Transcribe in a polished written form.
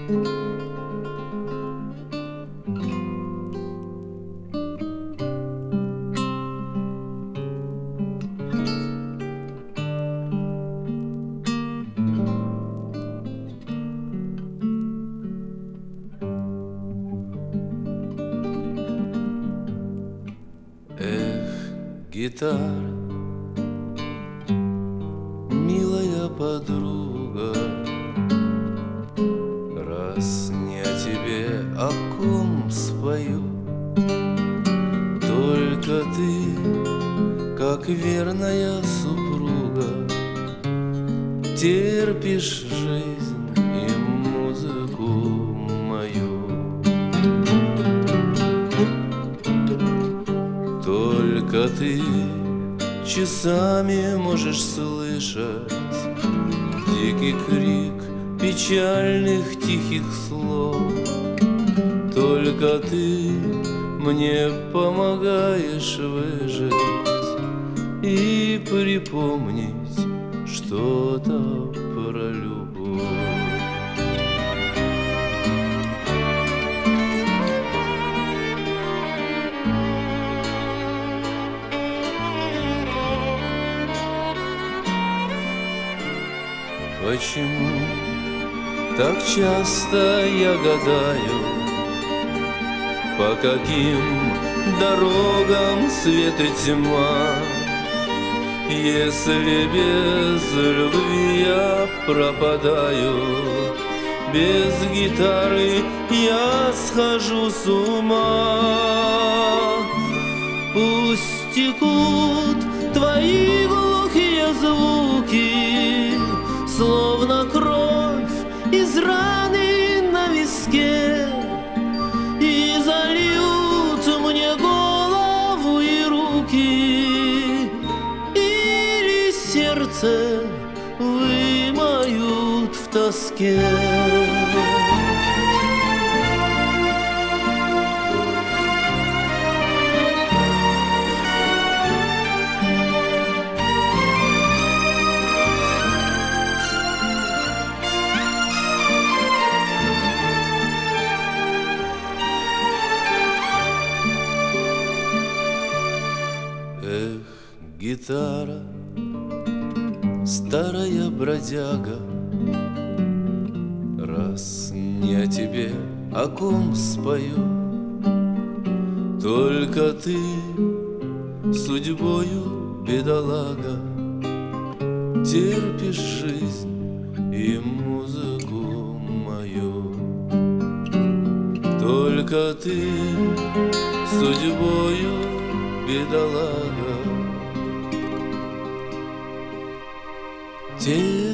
Гитара, милая подруга, раз не о тебе, о ком спою, только ты, как верная супруга, терпишь жизнь и музыку мою. Только ты часами можешь слышать дикий крик печальных тихих слов. Только ты мне помогаешь выжить и припомнить что-то про любовь. Почему так часто я гадаю, по каким дорогам свет и тьма, если без любви я пропадаю, без гитары я схожу с ума. Пусть текут твои глухие звуки, словно кровь из раны на виске, и зальют мне голову и руки, или сердце вымоют в тоске. Гитара, старая бродяга, раз не о тебе, о ком спою, только ты судьбою, бедолага, терпишь жизнь и музыку мою. Только ты судьбою, бедолага, терпишь